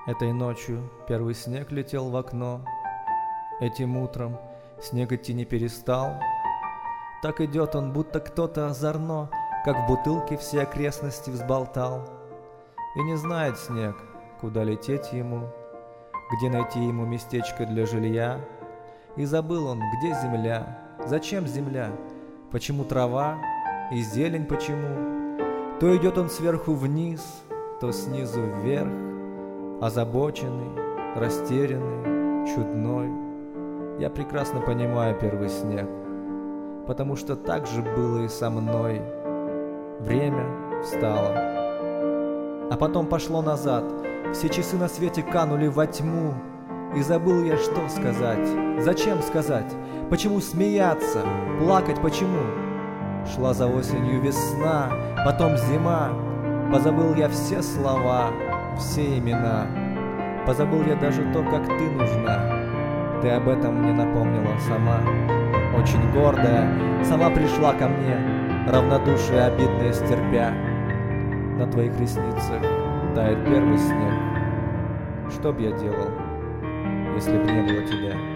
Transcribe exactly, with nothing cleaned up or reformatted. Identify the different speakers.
Speaker 1: Этой ночью первый снег летел в окно. Этим утром снег идти не перестал. Так идет он, будто кто-то озорно, как в бутылке все окрестности взболтал. И не знает снег, куда лететь ему, где найти ему местечко для жилья. И забыл он, где земля, зачем земля, почему трава и зелень почему. То идет он сверху вниз, то снизу вверх, озабоченный, растерянный, чудной. Я прекрасно понимаю первый снег, потому что так же было и со мной. Время встало, а потом пошло назад. Все часы на свете канули во тьму. И забыл я, что сказать, зачем сказать, почему смеяться, плакать почему. Шла за осенью весна, потом зима. Позабыл я все слова, все имена. Позабыл я даже то, как ты нужна. Ты об этом мне напомнила сама. Очень гордая, сама пришла ко мне, равнодушие обидное стерпя. На твоих ресницах тает первый снег. Что б я делал, если б не было тебя?